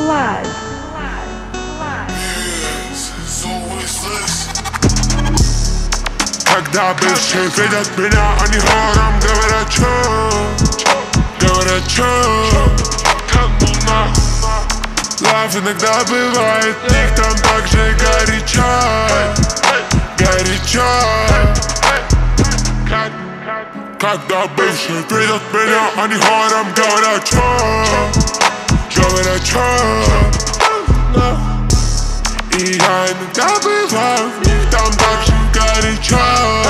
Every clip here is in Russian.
Когда бывшие видят меня, они хором говорят, кому нахуй. Лав иногда бывает, в них там так же горячо. Когда бывшие видят меня, они хором говорят, И я иногда бываю, в них там так же горячо.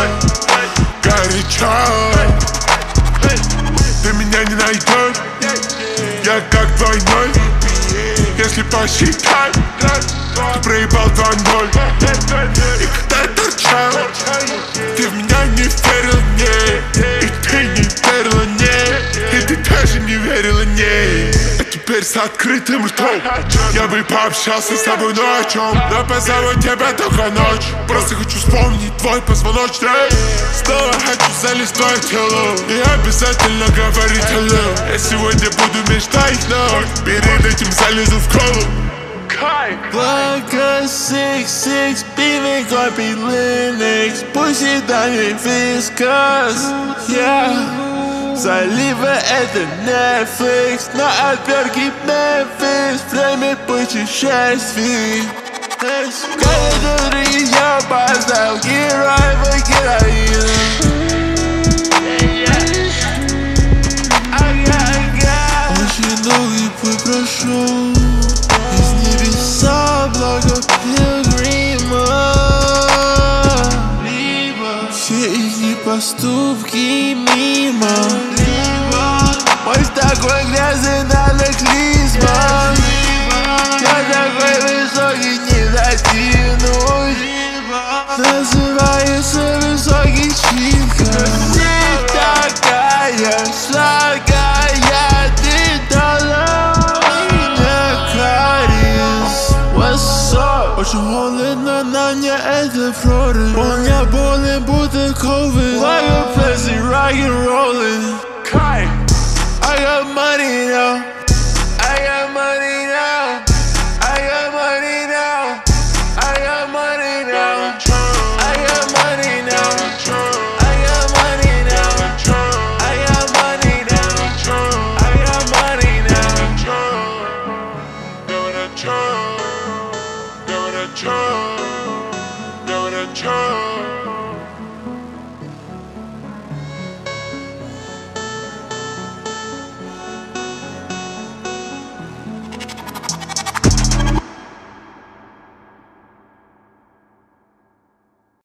Ты меня не найдешь, я как двойной. Если посчитать, ты проебал 2-0. И когда я торчал, ты в меня не верил, не. И ты не верила, не. И ты даже не верила, не. А теперь с открытым ртом я бы пообщался с тобой, но о чем? Но позову тебя только ночью. Просто хочу вспомнить твой позвоночник. Снова хочу залезть в твое тело и обязательно говорить hello. Я сегодня буду мечтать, но перед этим залезу в колу. Like a 6'6", beaming copy Linux. Pussy down your viscous, yeah. Залива это Netflix, на отвертке Memphis. Время путешествий. Каждый я поставил героя героина. Очень долгий путь прошел, из небеса благо пилигрима. Все их поступки мимо. Мой такой грязный, надо клизма. Я такой высокий, не дотянуть. Называется высокий чилка. Ты такая сладкая, ты дала мне кариес. What's up? Очень холодно на мне, это Флорida. Он меня болен, будто COVID. Like a plastic, rock and rollin'. I got money now. I got money now. I got money now. I got money now. I got money now. I got money now. I got money now. I got money now. Give it a chance.